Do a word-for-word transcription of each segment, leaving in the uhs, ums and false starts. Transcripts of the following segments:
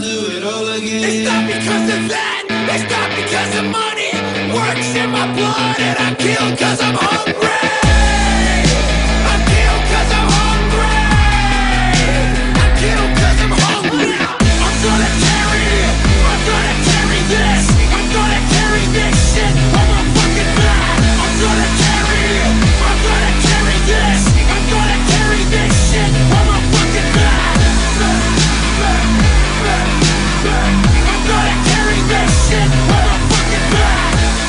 do it all again. It's not because of that, it's not because of money. Works in my blood and I kill cause I'm hungry. I kill cause I'm hungry. I kill cause I'm hungry. I'm gonna carry it, I'm gonna carry this. I'm gonna carry this shit on my fucking back. I'm gonna carry it, I'm gonna carry this. I'm gonna carry this shit on my fucking back. I'm gonna carry this shit on my fucking back.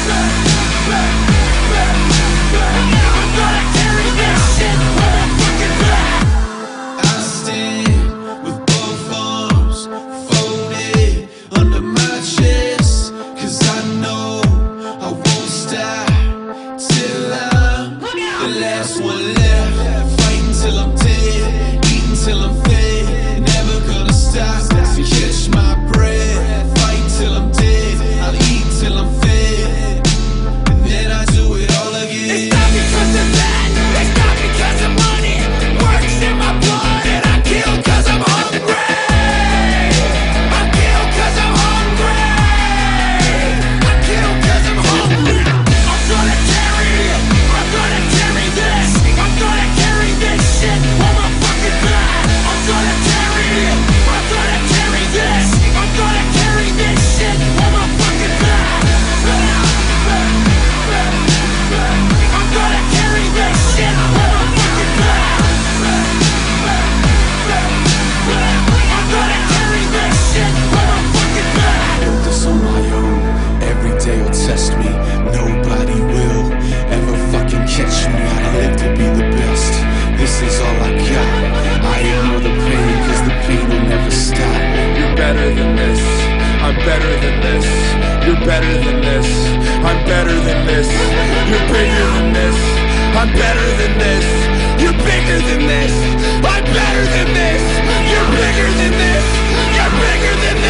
I'm gonna carry this shit on my fucking back. I stand with both arms folded under my chest, cause I know I won't stop till I'm the last one left. Fighting till I'm dead, eating till I'm fed, never gonna stop to catch my breath. Fight till I'm dead, I'll eat till I'm fed, and then I do it all again. It's not because of that, it's not because of money. Works in my blood and I kill cause I'm hungry. I kill cause I'm hungry. I kill cause I'm hungry. I'm gonna carry it, I'm gonna carry this. I'm gonna carry this shit on my fucking back. I'm gonna carry it, I'm gonna carry this. I'm gonna carry this shit on my fucking back. I'm gonna carry this shit on my fucking back. I'm gonna carry this shit on my fucking back. Build this on my own, every day will test me. Nobody will ever fucking catch me. I live to be the best, this is all I got. I ignore the pain, cause the pain will never stop. You're better than this, I'm better than this. You're better than this, I'm better than this. You're bigger than this, I'm better than this. You're bigger than this, I'm better than this. You're bigger than this, you're bigger than